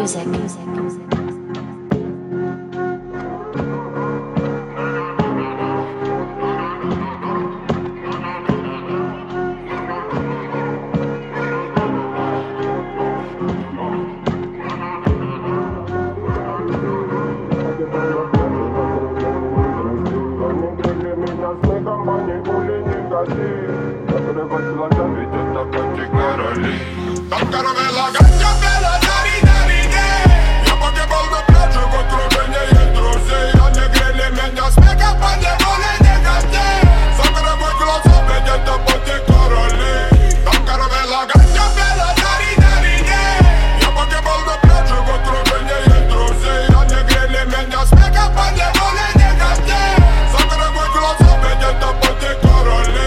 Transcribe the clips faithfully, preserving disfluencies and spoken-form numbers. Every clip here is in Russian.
music. Там каравелла гостя пела дари-дари-де. Я погибал на пляже в окружении друзей. Они грели меня смехом по неволе негодей. Закрывай глаза, ведь это пути короли. Там каравелла гостя пела дари-дари-де. Я погибал на пляже в окружении друзей. Они грели меня смехом по неволе негодей. Закрывай глаза, ведь это пути короли.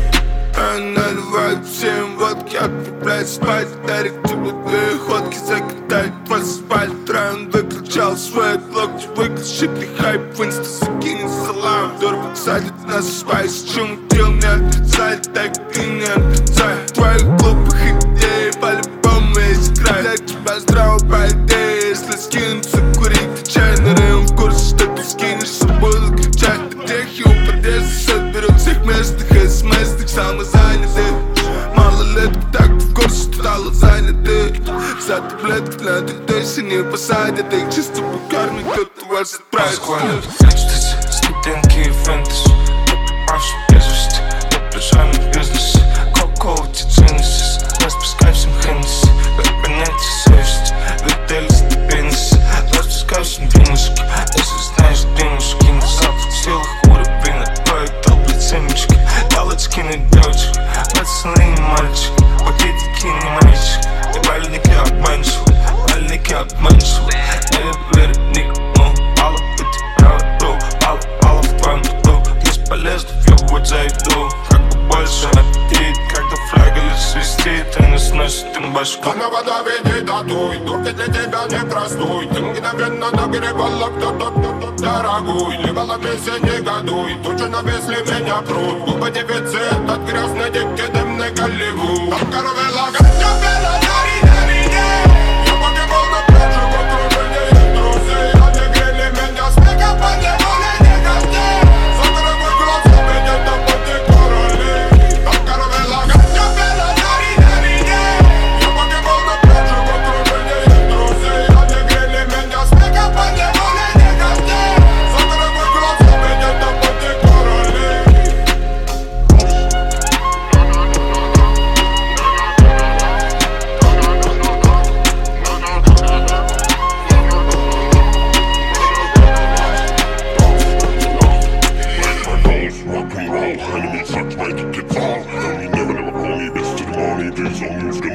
Наливают всем водки, отправляют спать. Дарик тебе две ходки, закидает в асфальт. Район выключал свой локти, выключит ли хайп. В инста закинет салам, дорого садит на спайс. Чем дел не отрицает, так и не отрицай. Твоих глупых идей по-любому есть край. Для тебя здраво по идее, если скинуться курить. Ты чайный район в курсе, что ты скинешься, буду кричать. Грехи у подъезда соберут всех местных смс-ных самозанятых. Малолетки так в курсе, что стало заняты. За таблетки на дедейсе не посадят. Их чисто покормить, кто-то вас отправит. Сквалят экстази, студентки и фэнтези. Попавший без вести, напряженный бизнес. Коко-коути Genesis, распускай всем Хеннесси. Как понятие совести, летели ступенниси. Распускай всем винишки, если знаешь денежки. На завтра в силах уровень, а то и толпы семечки. Галочки на девочек, пацаны не мальчик. Пакетики не мальчик, и больники обманчивы. Больники обманчивы, я верю никому. Мало быть правду, мало, мало в твоем рту. Бесполезно въебывать за еду. Как бы больше аппетит, когда фляга лишь свистит и не сносит им башку. На вода веди татуй, турки для тебя не простой. Ты мгновенно нагревала кто-то, кто-то дорогой. Ливала песен негодуй, тут же навесли меня пруд. Губы дефицит от грязной девки дымный Голливуд. Там каравелла гостя пела дари-дари-де. Я погибал на пляже в окружении друзей. Они грели меня смехом по неволе негодей. Закрывай глаза, ведь это пути короли. Там каравелла гостя пела дари-дари-де. Я погибал на пляже в окружении друзей. Они грели меня смехом по неволе негодей. Закрывай глаза, ведь это пути короли. Rock and roll, enemies such like it gets all. You never never call me, bitch to the morning, please don't move.